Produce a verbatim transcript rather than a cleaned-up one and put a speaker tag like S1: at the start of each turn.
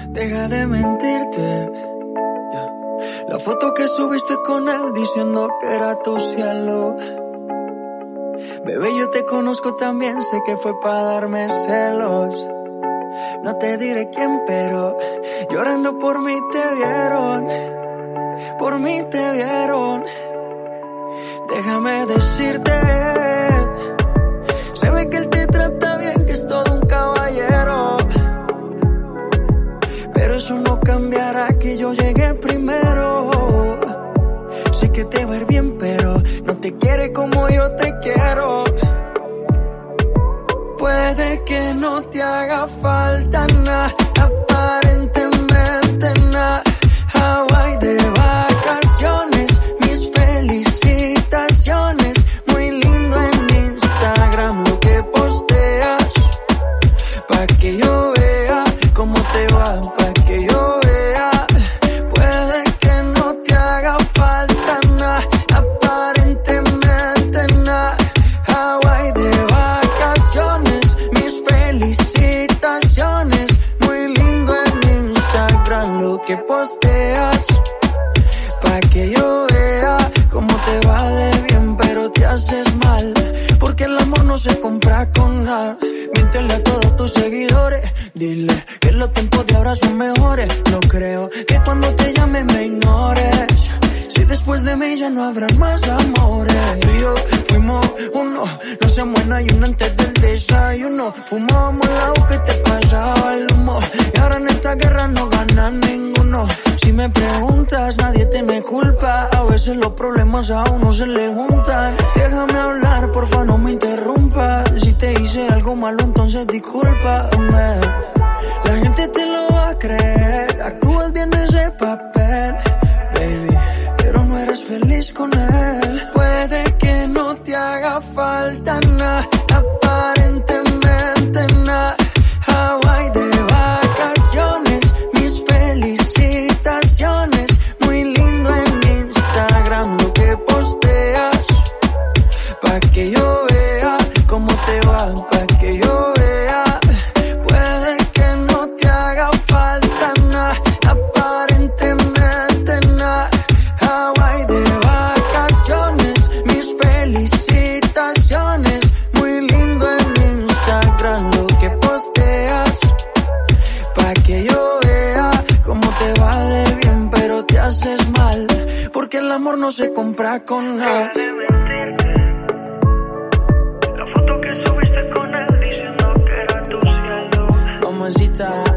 S1: Deja de mentirte. Yeah. La foto que subiste con él diciendo que era tu cielo. Bebé, yo te conozco también, sé que fue para darme celos. No te diré quién, pero llorando por mí te vieron. Por mí te vieron. Déjame decirte, se ve que él te trata bien, que es todo un caballero. Pero eso no cambiará que yo llegué primero. Sé que te va a ir bien, pero no te quiere como yo te quiero. Puede que no te haga falta nada, aparentemente nada. Hawaii de vacaciones, mis felicitaciones. Muy lindo en Instagram lo que posteas, pa' que yo vea cómo te va, pa' que yo vea. Puede que no te haga falta nada, aparentemente nada. Hawaii de vacaciones, mis felicitaciones. Muy lindo en Instagram lo que posteas, pa' que yo vea cómo te va de bien, pero te haces mal, porque el amor no se compra con nada. Miéntele a todos tus seguidores, dile que los tiempos de ahora son mejores. No creo que cuando te llame me ignores, si después de mí ya no habrán más amores. Tú y yo fuimos uno, no se muera y uno antes del desayuno. Fumábamos el agua que te pasaba el humo, y ahora en esta guerra no gana ninguno. Si me preguntas, nadie tiene culpa, a veces los problemas a uno se le juntan. Déjame hablar, porfa, no me interrumpas. Si te hice algo malo, entonces discúlpame. La gente te lo va a creer, actúas bien ese papel, baby, pero no eres feliz con él. Puede que no te haga falta nada, aparentemente nada. Hawaii de vacaciones, mis felicitaciones. Muy lindo en Instagram lo que posteas, pa' que yo vea cómo te va, pa' que yo vea. Puede que no te haga falta nada, aparentemente nada. Hawaii de vacaciones, mis felicitaciones. Muy lindo en Instagram lo que posteas, pa' que yo vea cómo te va de bien, pero te haces mal, porque el amor no se compra con nada. La foto que subiste con él diciendo que era tu cielo. Mamacita.